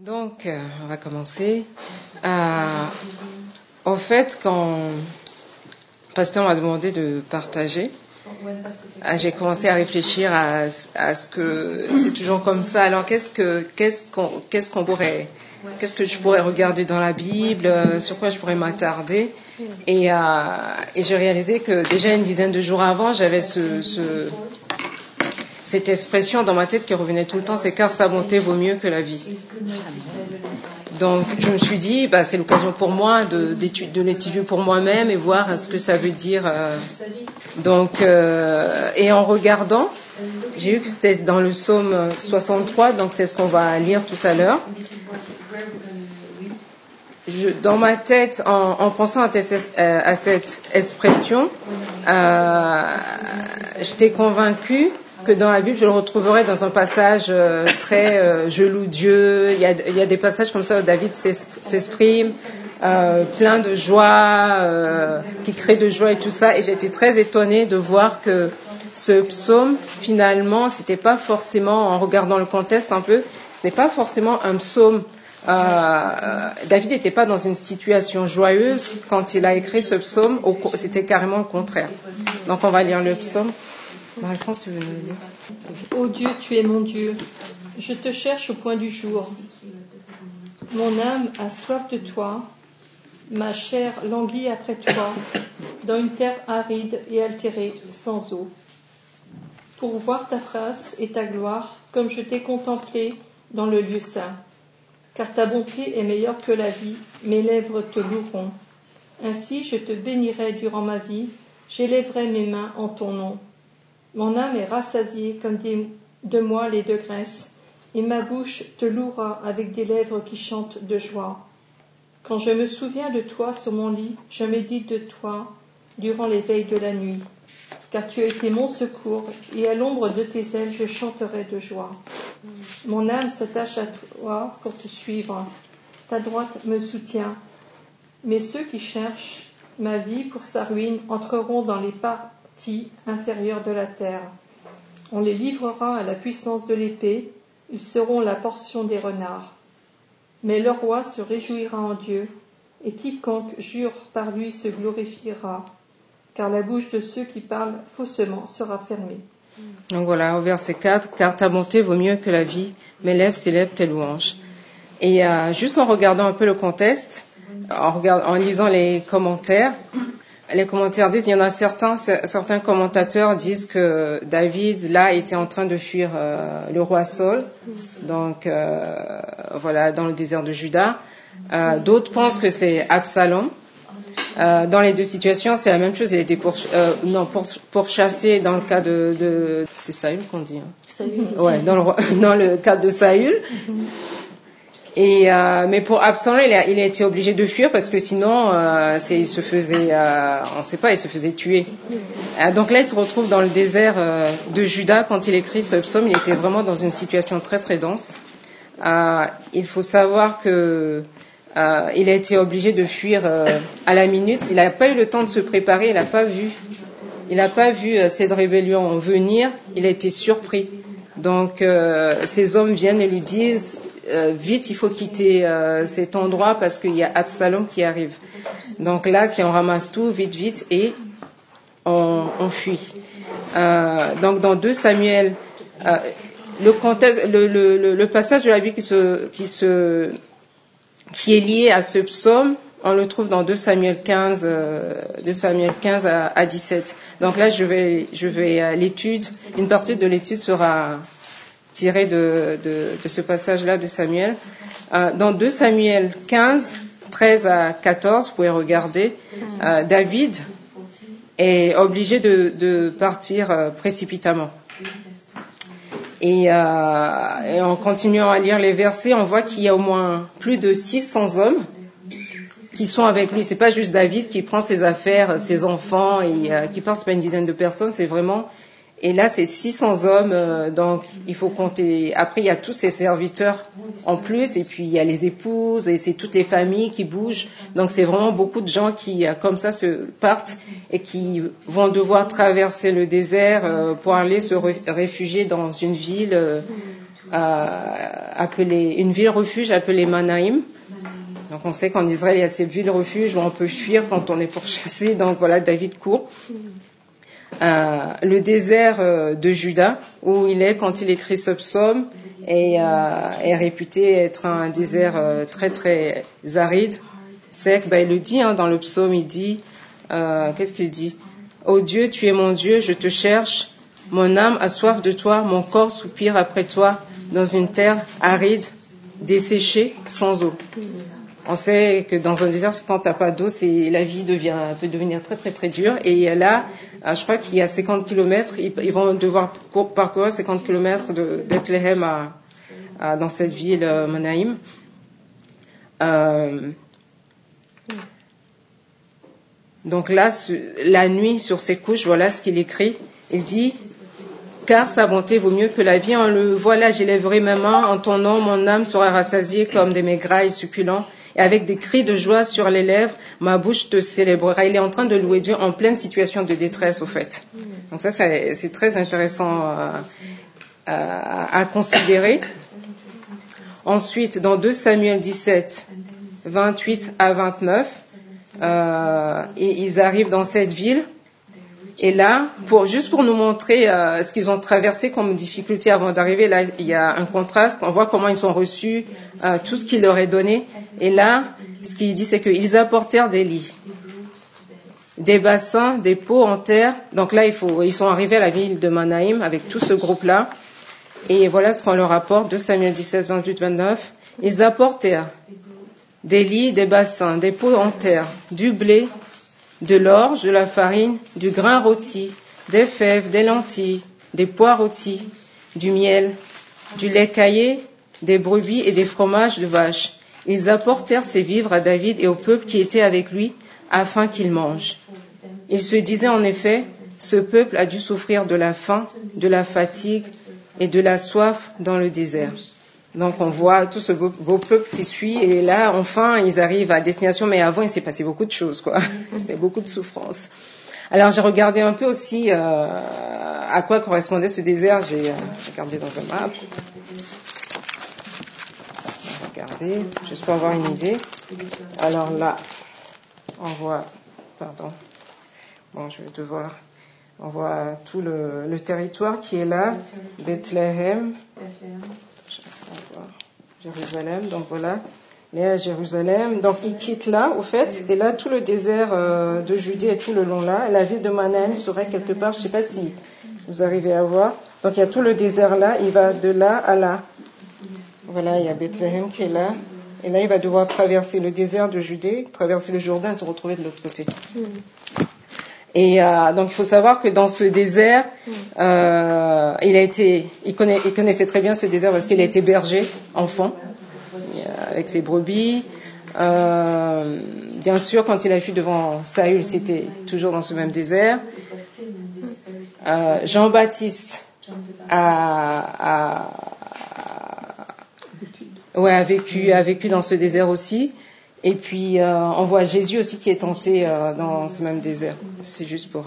Donc, on va commencer. En fait, quand le pasteur m'a demandé de partager, j'ai commencé à réfléchir à ce que c'est toujours comme ça. Alors, qu'est-ce que je pourrais regarder dans la Bible, sur quoi je pourrais m'attarder. Et j'ai réalisé que déjà une dizaine de jours avant, j'avais cette expression dans ma tête qui revenait tout le temps, c'est car sa bonté vaut mieux que la vie. Donc je me suis dit, c'est l'occasion pour moi de l'étudier pour moi-même et voir ce que ça veut dire. Et en regardant, j'ai vu que c'était dans le psaume 63, donc c'est ce qu'on va lire tout à l'heure. Dans ma tête, en pensant à cette expression, j'étais convaincue que dans la Bible, je le retrouverai dans un passage très je loue Dieu. Il y a des passages comme ça où David s'exprime, plein de joie, qui crée de joie et tout ça. Et j'ai été très étonnée de voir que ce psaume, finalement, c'était pas forcément, en regardant le contexte un peu, ce n'est pas forcément un psaume. David n'était pas dans une situation joyeuse quand il a écrit ce psaume. C'était carrément le contraire. Donc on va lire le psaume. Marie-France, tu veux nous lire? Ô Dieu, tu es mon Dieu, je te cherche au point du jour. Mon âme a soif de toi, ma chair languit après toi, dans une terre aride et altérée, sans eau. Pour voir ta face et ta gloire, comme je t'ai contemplé dans le lieu saint. Car ta bonté est meilleure que la vie, mes lèvres te loueront. Ainsi je te bénirai durant ma vie, j'élèverai mes mains en ton nom. Mon âme est rassasiée comme de moi les de graisse, et ma bouche te louera avec des lèvres qui chantent de joie. Quand je me souviens de toi sur mon lit, je médite de toi durant les veilles de la nuit. Car tu as été mon secours, et à l'ombre de tes ailes je chanterai de joie. Mon âme s'attache à toi pour te suivre. Ta droite me soutient. Mais ceux qui cherchent ma vie pour sa ruine entreront dans les parties inférieures de la terre. On les livrera à la puissance de l'épée. Ils seront la portion des renards. Mais le roi se réjouira en Dieu, et quiconque jure par lui se glorifiera, car la bouche de ceux qui parlent faussement sera fermée. Donc voilà, au verset 4, car ta bonté vaut mieux que la vie, mes lèvres célèbrent tes louanges. Et juste en regardant un peu le contexte, en lisant les commentaires disent, il y en a certains commentateurs disent que David, là, était en train de fuir le roi Saul, donc dans le désert de Juda. D'autres pensent que c'est Absalom. Dans les deux situations, c'est la même chose. Il était pourchassé dans le cas de c'est Saül qu'on dit. Saül. Ouais, dans le cas de Saül. Et mais pour Absalom, il a été obligé de fuir parce que sinon, il se faisait tuer. Donc là, il se retrouve dans le désert de Juda quand il écrit ce psaume. Il était vraiment dans une situation très très dense. Il faut savoir que il a été obligé de fuir à la minute. Il n'a pas eu le temps de se préparer. Il n'a pas vu cette rébellion venir. Il a été surpris. Donc ces hommes viennent et lui disent vite, il faut quitter cet endroit parce qu'il y a Absalom qui arrive. Donc là, on ramasse tout vite et on fuit. Donc dans 2 Samuel, le contexte, le passage de la Bible qui est lié à ce psaume, on le trouve dans 2 Samuel 15 à 17. Donc là, je vais une partie de l'étude sera tirée de ce passage-là de Samuel. Dans 2 Samuel 15, 13 à 14, vous pouvez regarder, David est obligé de partir précipitamment. Et en continuant à lire les versets, on voit qu'il y a au moins plus de 600 hommes qui sont avec lui. C'est pas juste David qui prend ses affaires, ses enfants et qui part. C'est pas une dizaine de personnes, c'est vraiment. Et là, c'est 600 hommes. Donc, il faut compter. Après, il y a tous ses serviteurs en plus, et puis il y a les épouses, et c'est toutes les familles qui bougent. Donc, c'est vraiment beaucoup de gens qui, comme ça, se partent et qui vont devoir traverser le désert pour aller se réfugier dans une ville une ville refuge appelée Manaïm. Donc on sait qu'en Israël il y a ces villes refuges où on peut fuir quand on est pourchassé. Donc voilà, David court. Le désert de Juda, où il est quand il écrit ce psaume, est réputé être un désert très très aride, sec. Il le dit dans le psaume, il dit, qu'est-ce qu'il dit? Ô Dieu, tu es mon Dieu, je te cherche, mon âme a soif de toi, mon corps soupire après toi, dans une terre aride, desséchée, sans eau. On sait que dans un désert, quand t'as pas d'eau, la vie peut devenir très très très dure. Et là, je crois qu'il y a 50 kilomètres, ils vont devoir parcourir 50 kilomètres de Bethléem dans cette ville Manaïm. Donc là, la nuit sur ses couches, voilà ce qu'il écrit. Il dit, car sa bonté vaut mieux que la vie. On le voit là, j'élèverai ma main en ton nom, mon âme sera rassasiée comme des maigrailles succulents. Et avec des cris de joie sur les lèvres, ma bouche te célébrera. Il est en train de louer Dieu en pleine situation de détresse, au fait. Donc ça c'est très intéressant à considérer. Ensuite, dans 2 Samuel 17, 28 à 29, ils arrivent dans cette ville. Et là, juste pour nous montrer ce qu'ils ont traversé comme difficulté avant d'arriver, là, il y a un contraste. On voit comment ils ont reçu tout ce qu'il leur est donné. Et là, ce qu'il dit, c'est qu'ils apportèrent des lits, des bassins, des pots en terre. Donc là, ils sont arrivés à la ville de Manaïm avec tout ce groupe-là. Et voilà ce qu'on leur apporte, 2 Samuel 17, 28, 29. Ils apportèrent des lits, des bassins, des pots en terre, du blé, de l'orge, de la farine, du grain rôti, des fèves, des lentilles, des pois rôtis, du miel, du lait caillé, des brebis et des fromages de vache. Ils apportèrent ces vivres à David et au peuple qui était avec lui, afin qu'ils mangent. Ils se disaient en effet, ce peuple a dû souffrir de la faim, de la fatigue et de la soif dans le désert. Donc on voit tout ce beau peuple qui suit, et là enfin ils arrivent à destination, mais avant il s'est passé beaucoup de choses, quoi. C'était beaucoup de souffrance. Alors j'ai regardé un peu aussi à quoi correspondait ce désert. J'ai regardé dans un map. Regardez, juste pour avoir une idée. Alors là, on voit, on voit tout le territoire qui est là, Bethléem, Jérusalem, donc voilà, mais à Jérusalem, donc ils quittent là, au fait, et là tout le désert de Judée est tout le long là, et la ville de Manaïm serait quelque part, je ne sais pas si vous arrivez à voir, donc il y a tout le désert là, il va de là à là, voilà, il y a Bethléem qui est là, et là il va devoir traverser le désert de Judée, traverser le Jourdain et se retrouver de l'autre côté. Et donc il faut savoir que dans ce désert, il connaissait très bien ce désert parce qu'il a été berger enfant avec ses brebis. Bien sûr, quand il a fui devant Saül, c'était toujours dans ce même désert. Jean-Baptiste a vécu dans ce désert aussi. Et puis, on voit Jésus aussi qui est tenté dans ce même désert. C'est juste pour...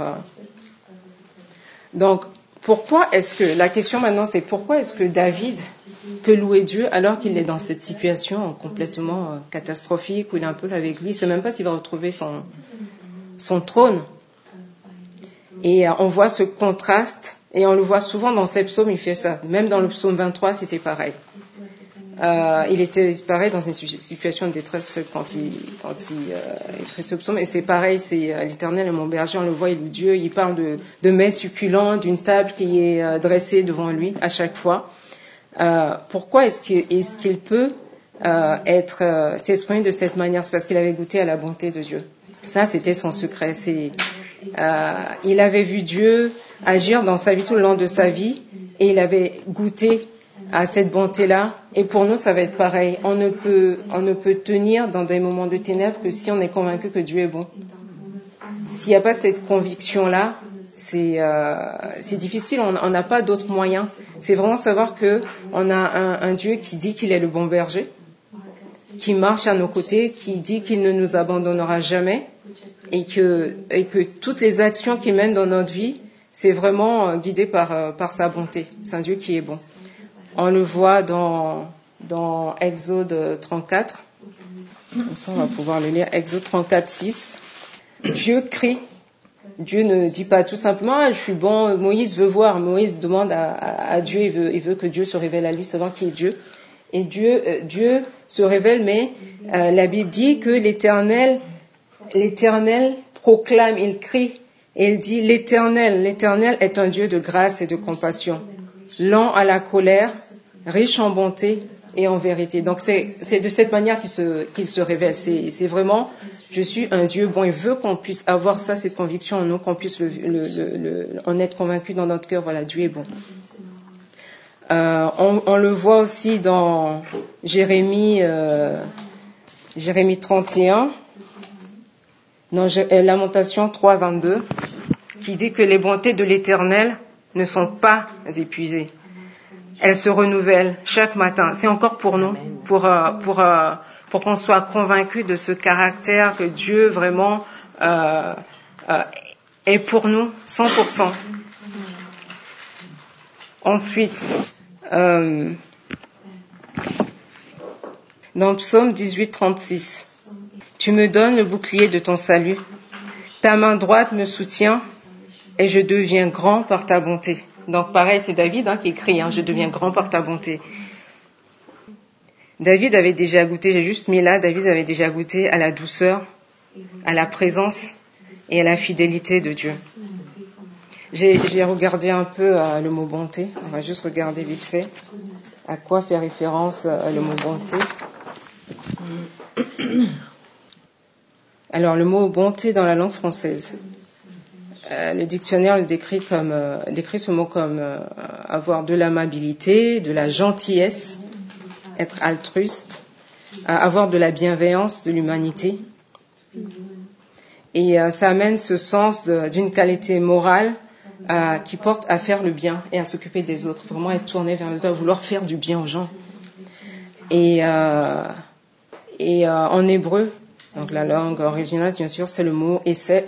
Donc, la question maintenant, c'est pourquoi est-ce que David peut louer Dieu alors qu'il est dans cette situation complètement catastrophique, où il est un peu là avec lui, il ne sait même pas s'il va retrouver son trône. Et on voit ce contraste, et on le voit souvent dans ces psaumes, il fait ça. Même dans le psaume 23, c'était pareil. Il était pareil dans une situation de détresse quand il écrit ce psaume, et c'est pareil, c'est l'Éternel est mon berger, on le voit, Dieu, il parle de mets succulents, d'une table qui est dressée devant lui à chaque fois. Pourquoi est-ce qu'il peut s'exprimer de cette manière? C'est parce qu'il avait goûté à la bonté de Dieu. Ça, c'était son secret. Il avait vu Dieu agir dans sa vie tout le long de sa vie, et il avait goûté à cette bonté-là. Et pour nous, ça va être pareil. On ne peut tenir dans des moments de ténèbres que si on est convaincu que Dieu est bon. S'il n'y a pas cette conviction-là, c'est difficile. On n'a pas d'autres moyens. C'est vraiment savoir que on a un Dieu qui dit qu'il est le bon berger, qui marche à nos côtés, qui dit qu'il ne nous abandonnera jamais, et que toutes les actions qu'il mène dans notre vie, c'est vraiment guidé par sa bonté. C'est un Dieu qui est bon. On le voit dans Exode 34. Ça, on va pouvoir le lire. Exode 34, 6. Dieu crie. Dieu ne dit pas tout simplement, je suis bon, Moïse veut voir. Moïse demande à Dieu, il veut que Dieu se révèle à lui, savoir qui est Dieu. Et Dieu se révèle, mais la Bible dit que l'Éternel proclame, il crie, et il dit, l'Éternel est un Dieu de grâce et de compassion, lent à la colère, riche en bonté et en vérité. Donc c'est de cette manière qu'il se révèle. C'est vraiment, je suis un Dieu bon. Il veut qu'on puisse avoir ça, cette conviction en nous, qu'on puisse en être convaincu dans notre cœur. Voilà, Dieu est bon. On le voit aussi dans Jérémie 31, dans Lamentation 3, 22, qui dit que les bontés de l'Éternel ne sont pas épuisées. Elles se renouvellent chaque matin. C'est encore pour nous, pour qu'on soit convaincu de ce caractère que Dieu vraiment est pour nous 100%. Ensuite, dans Psaume 18, 36, tu me donnes le bouclier de ton salut, ta main droite me soutient et je deviens grand par ta bonté. Donc pareil, c'est David qui écrit, je deviens grand par ta bonté. David avait déjà goûté, j'ai juste mis là, David avait déjà goûté à la douceur, à la présence et à la fidélité de Dieu. J'ai regardé un peu le mot bonté, on va juste regarder vite fait à quoi fait référence le mot bonté. Alors le mot bonté dans la langue française, le dictionnaire le décrit ce mot comme avoir de l'amabilité, de la gentillesse, être altruiste, avoir de la bienveillance, de l'humanité. Et ça amène ce sens d'une qualité morale qui porte à faire le bien et à s'occuper des autres, vraiment être tourné vers les autres, vouloir faire du bien aux gens. Et en hébreu, donc la langue originale, bien sûr, c'est le mot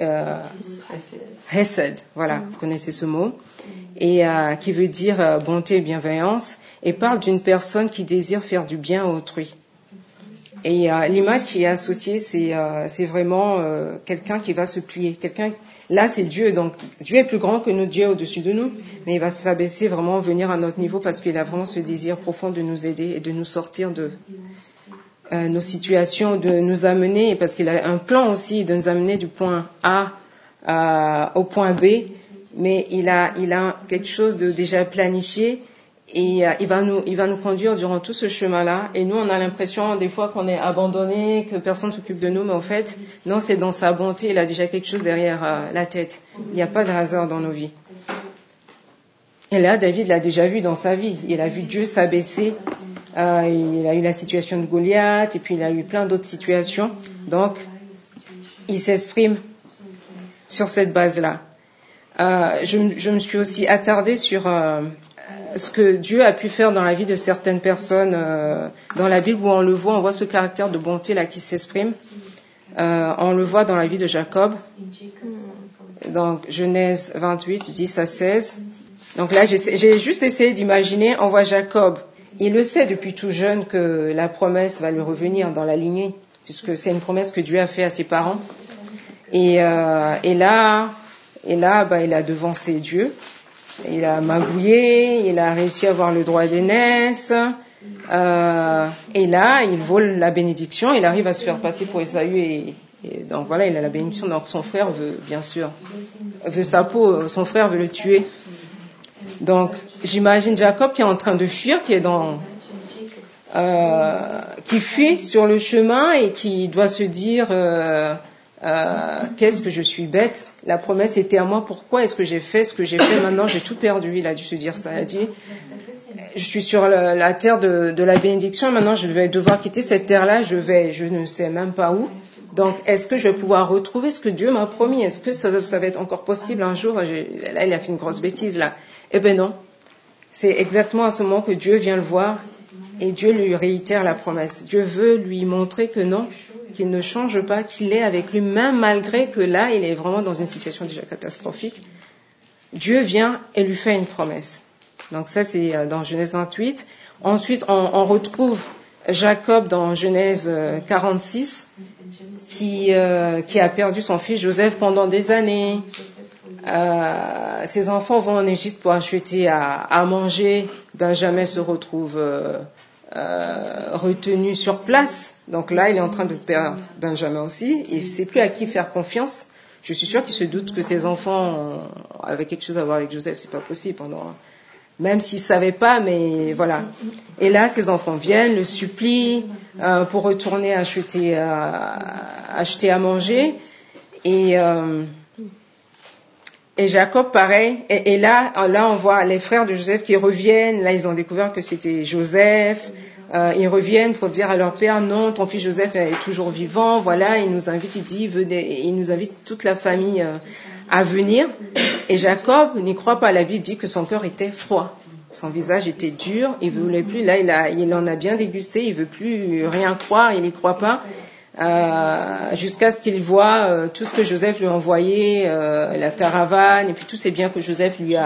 Hesed. Voilà, vous connaissez ce mot. Et qui veut dire bonté et bienveillance, et parle d'une personne qui désire faire du bien à autrui. Et l'image qui est associée, c'est vraiment quelqu'un qui va se plier. Là, c'est Dieu. Donc, Dieu est plus grand que nous, Dieu est au-dessus de nous. Mais il va s'abaisser, vraiment venir à notre niveau parce qu'il a vraiment ce désir profond de nous aider et de nous sortir de nos situations, de nous amener, parce qu'il a un plan aussi de nous amener du point A au point B. Mais il a quelque chose de déjà planifié. Et il va nous conduire durant tout ce chemin-là. Et nous, on a l'impression des fois qu'on est abandonné, que personne s'occupe de nous. Mais en fait, non, c'est dans sa bonté. Il a déjà quelque chose derrière la tête. Il n'y a pas de hasard dans nos vies. Et là, David l'a déjà vu dans sa vie. Il a vu Dieu s'abaisser. Il a eu la situation de Goliath. Et puis, il a eu plein d'autres situations. Donc, il s'exprime sur cette base-là. Je me suis aussi attardée sur ce que Dieu a pu faire dans la vie de certaines personnes dans la Bible où on voit ce caractère de bonté là qui s'exprime. On le voit dans la vie de Jacob, donc Genèse 28, 10 à 16. Donc là, j'ai juste essayé d'imaginer, on voit Jacob, il le sait depuis tout jeune que la promesse va lui revenir dans la lignée, puisque c'est une promesse que Dieu a fait à ses parents. Et là, il a devancé Dieu. Il a magouillé, il a réussi à avoir le droit d'aînesse, et là, il vole la bénédiction, il arrive à se faire passer pour Ésaü, et donc voilà, il a la bénédiction, donc son frère veut sa peau, son frère veut le tuer. Donc, j'imagine Jacob qui est en train de fuir, qui fuit sur le chemin et qui doit se dire, qu'est-ce que je suis bête, la promesse était à moi, pourquoi est-ce que j'ai fait ce que j'ai fait, maintenant j'ai tout perdu. Il a dû se dire ça, il a dit je suis sur la terre de la bénédiction, maintenant je vais devoir quitter cette terre-là, je ne sais même pas où, donc est-ce que je vais pouvoir retrouver ce que Dieu m'a promis, est-ce que ça va être encore possible un jour. Là il a fait une grosse bêtise là. Eh ben non, c'est exactement à ce moment que Dieu vient le voir et Dieu lui réitère la promesse. Dieu veut lui montrer que non, qu'il ne change pas, qu'il est avec lui, même malgré que là, il est vraiment dans une situation déjà catastrophique. Dieu vient et lui fait une promesse. Donc ça, c'est dans Genèse 28. Ensuite, on retrouve Jacob dans Genèse 46, qui a perdu son fils Joseph pendant des années. Ses enfants vont en Égypte pour acheter à manger. Benjamin se retrouve retenu sur place. Donc là, il est en train de perdre Benjamin aussi. Il ne sait plus à qui faire confiance. Je suis sûre qu'il se doute que ses enfants avaient quelque chose à voir avec Joseph. C'est pas possible même s'il savait pas, mais voilà. Et là, ses enfants viennent, le supplient pour retourner acheter à manger. Et Jacob, pareil. Et là, on voit les frères de Joseph qui reviennent. Là, ils ont découvert que c'était Joseph. Ils reviennent pour dire à leur père, non, ton fils Joseph est toujours vivant. Voilà, il nous invite, il dit, venez, il nous invite toute la famille à venir. Et Jacob n'y croit pas. La Bible dit que son cœur était froid. Son visage était dur. Il voulait plus. Là, il en a bien dégusté. Il veut plus rien croire. Il n'y croit pas. Jusqu'à ce qu'il voit tout ce que Joseph lui a envoyé, la caravane et puis tous ces biens que Joseph lui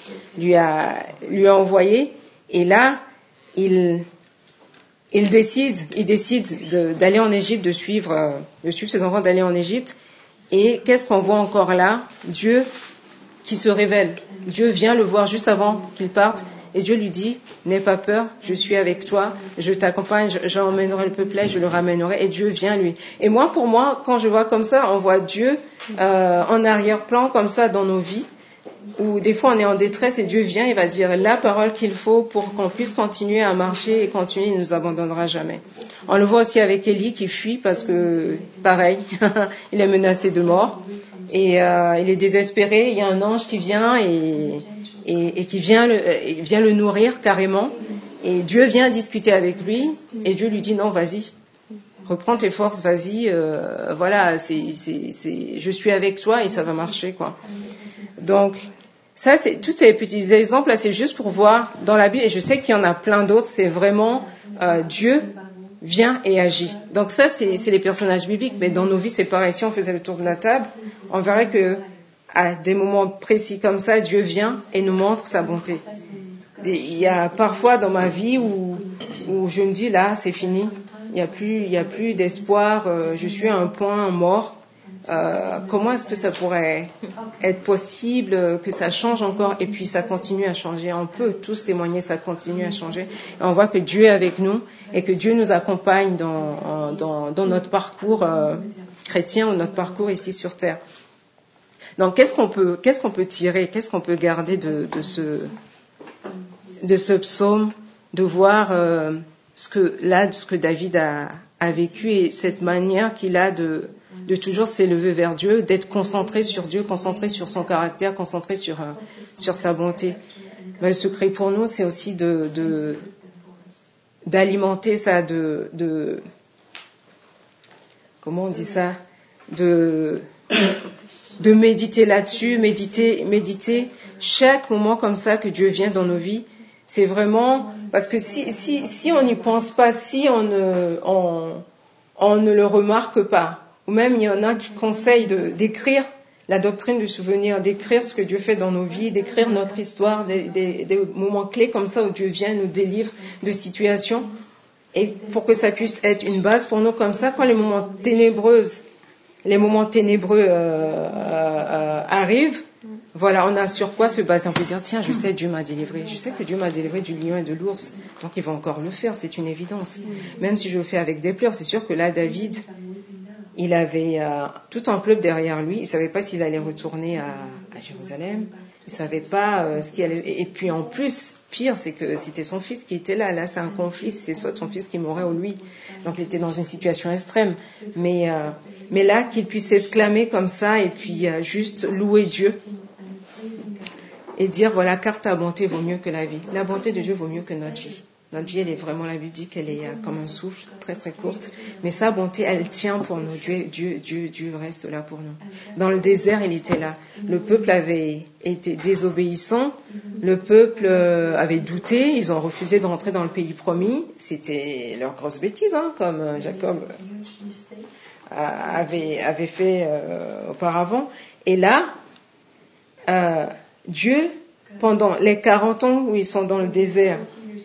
a envoyé. Et là, il décide d'aller en Égypte, de suivre ses enfants, d'aller en Égypte. Et qu'est-ce qu'on voit encore là? Dieu qui se révèle. Dieu vient le voir juste avant qu'il parte. Et Dieu lui dit, n'aie pas peur, je suis avec toi, je t'accompagne, j'emmènerai le peuple, je le ramènerai. Et Dieu vient lui. Et pour moi, quand je vois comme ça, on voit Dieu en arrière-plan comme ça dans nos vies, où des fois on est en détresse et Dieu vient, il va dire la parole qu'il faut pour qu'on puisse continuer à marcher et continuer, il ne nous abandonnera jamais. On le voit aussi avec Élie qui fuit parce que, pareil, il est menacé de mort et il est désespéré. Il y a un ange qui vient et qui vient le nourrir carrément. Et Dieu vient discuter avec lui et Dieu lui dit non, vas-y. Reprends tes forces, vas-y, voilà, je suis avec toi et ça va marcher, quoi. Donc, ça, c'est tous ces petits exemples là, c'est juste pour voir dans la Bible, et je sais qu'il y en a plein d'autres, c'est vraiment Dieu vient et agit. Donc ça, c'est les personnages bibliques, mais dans nos vies, c'est pareil. Si on faisait le tour de la table, on verrait que à des moments précis comme ça, Dieu vient et nous montre sa bonté. Il y a parfois dans ma vie où je me dis là, c'est fini. Il y a plus d'espoir. Je suis à un point mort. Comment est-ce que ça pourrait être possible que ça change encore? Et puis ça continue à changer. On peut tous témoigner, ça continue à changer. Et on voit que Dieu est avec nous et que Dieu nous accompagne dans notre parcours chrétien ou notre parcours ici sur terre. Donc qu'est-ce qu'on peut tirer, qu'est-ce qu'on peut garder de ce psaume, de voir ce que David a vécu et cette manière qu'il a de toujours s'élever vers Dieu, d'être concentré sur Dieu, concentré sur son caractère, concentré sur sa bonté. Mais le secret pour nous, c'est aussi d'alimenter ça, comment on dit ça, de méditer là-dessus, méditer chaque moment comme ça que Dieu vient dans nos vies. C'est vraiment parce que si on n'y pense pas, si on ne le remarque pas, ou même il y en a qui conseillent d'écrire la doctrine du souvenir, d'écrire ce que Dieu fait dans nos vies, d'écrire notre histoire, des moments clés comme ça où Dieu vient nous délivre de situations, et pour que ça puisse être une base pour nous comme ça, quand les moments ténébreux arrivent, voilà, on a sur quoi se baser. On peut dire, tiens, je sais, Dieu m'a délivré. Je sais que Dieu m'a délivré du lion et de l'ours. Donc, il va encore le faire, c'est une évidence. Même si je le fais avec des pleurs, c'est sûr que là, David, il avait tout un peuple derrière lui. Il savait pas s'il allait retourner à Jérusalem. Il savait pas ce qu'il allait... Et puis, en plus, pire, c'est que c'était son fils qui était là. Là, c'est un conflit. C'était soit son fils qui mourrait ou lui. Donc, il était dans une situation extrême. Mais là, qu'il puisse s'exclamer comme ça et puis juste louer Dieu. Et dire, voilà, car ta bonté vaut mieux que la vie. La bonté de Dieu vaut mieux que notre vie. Notre vie, elle est vraiment, la Bible dit qu'elle est comme un souffle, très très courte. Mais sa bonté, elle tient pour nous. Dieu reste là pour nous. Dans le désert, il était là. Le peuple avait été désobéissant. Le peuple avait douté. Ils ont refusé de rentrer dans le pays promis. C'était leur grosse bêtise, comme Jacob avait fait auparavant. Et là, Dieu pendant les 40 ans où ils sont dans le désert,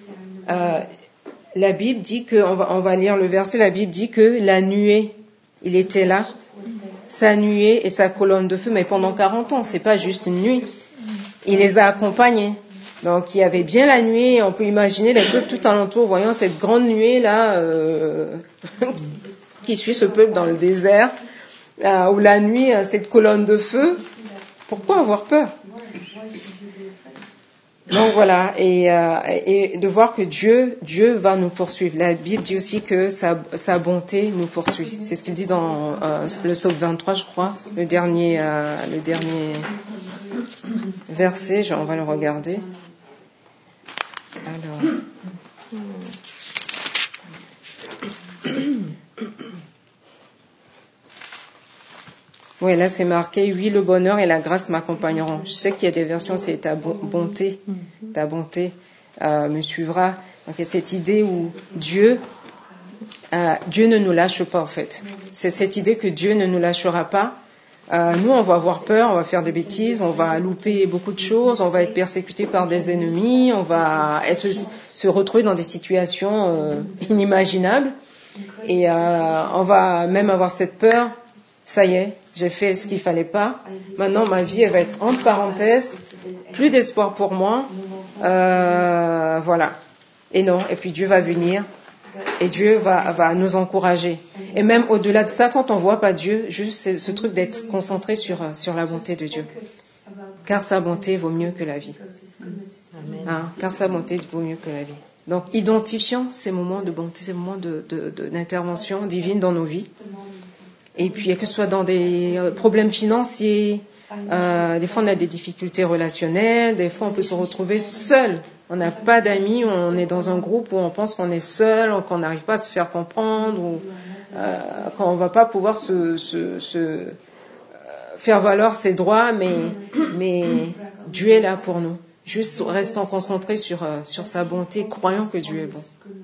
la Bible dit que, on va lire le verset, la Bible dit que la nuée, il était là, sa nuée et sa colonne de feu, mais pendant 40 ans, c'est pas juste une nuit. Il les a accompagnés. Donc il y avait bien la nuée, on peut imaginer les peuples tout alentour, voyant cette grande nuée là, qui suit ce peuple dans le désert, où la nuit, cette colonne de feu. Pourquoi avoir peur? Donc voilà, et de voir que Dieu va nous poursuivre. La Bible dit aussi que sa bonté nous poursuit. C'est ce qu'il dit dans le psaume 23, je crois, le dernier verset. On va le regarder. Alors. Oui, là c'est marqué, oui, le bonheur et la grâce m'accompagneront. Je sais qu'il y a des versions, c'est ta bonté me suivra. Donc il y a cette idée où Dieu ne nous lâche pas en fait. C'est cette idée que Dieu ne nous lâchera pas. Nous, on va avoir peur, on va faire des bêtises, on va louper beaucoup de choses, on va être persécuté par des ennemis, on va se retrouver dans des situations inimaginables. Et on va même avoir cette peur, ça y est, j'ai fait ce qu'il fallait pas. Maintenant, ma vie, elle va être entre parenthèses, plus d'espoir pour moi. Voilà. Et non, et puis Dieu va venir. Et Dieu va nous encourager. Et même au-delà de ça, quand on voit pas Dieu, juste ce truc d'être concentré sur la bonté de Dieu. Car sa bonté vaut mieux que la vie. Car sa bonté vaut mieux que la vie. Donc, identifions ces moments de bonté, ces moments d'intervention divine dans nos vies. Et puis, que ce soit dans des problèmes financiers, des fois on a des difficultés relationnelles, des fois on peut se retrouver seul. On n'a pas d'amis, on est dans un groupe où on pense qu'on est seul, qu'on n'arrive pas à se faire comprendre, ou qu'on ne va pas pouvoir faire valoir ses droits, mais Dieu est là pour nous. Juste restant concentré sur sa bonté, croyant que Dieu est bon.